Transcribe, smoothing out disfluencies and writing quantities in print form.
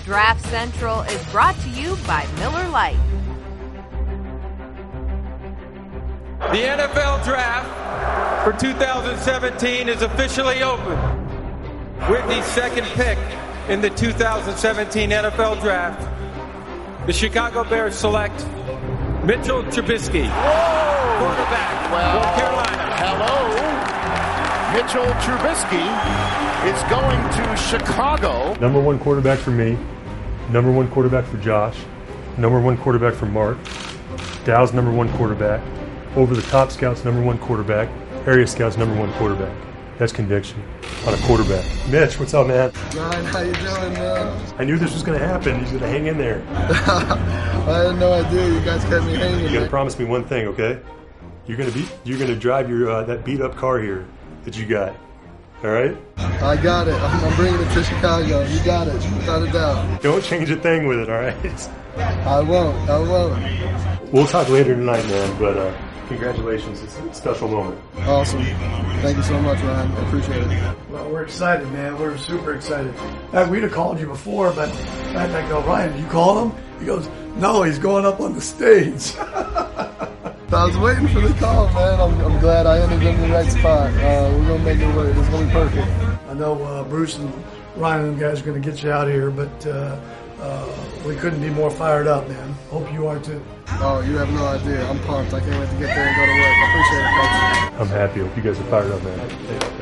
Draft Central is brought to you by Miller Lite. The NFL Draft for 2017 is officially open. With the second pick in the 2017 NFL Draft, the Chicago Bears select Mitchell Trubisky, quarterback, North Carolina. Hello. Mitchell Trubisky is going to Chicago. Number one quarterback for me, number one quarterback for Josh, number one quarterback for Mark, Dow's number one quarterback, Over the Top Scouts number one quarterback, Area Scouts number one quarterback. That's conviction on a quarterback. Mitch, what's up, man? Ryan, how you doing, man? I knew this was going to happen. He's going to hang in there. I had no idea. You guys kept me hanging. You got to promise me one thing, okay? You're going to drive your that beat up car here that you got. All right? I got it. I'm bringing it to Chicago. You got it, without a doubt. Don't change a thing with it, all right? I won't. We'll talk later tonight, man. But congratulations. It's a special moment. Awesome. Thank you so much, Ryan. I appreciate it. Well, we're excited, man. We're super excited. We'd have called you before, but I go, Ryan, did you call him? He goes, no, he's going up on the stage. I was waiting for the call, man. I'm glad I ended in the right spot. We're going to make it work. It's going to be perfect. I know Bruce and Ryan and the guys are going to get you out of here, but we couldn't be more fired up, man. Hope you are too. Oh, you have no idea. I'm pumped. I can't wait to get there and go to work. I appreciate it, folks. I'm happy. Hope you guys are fired up, man.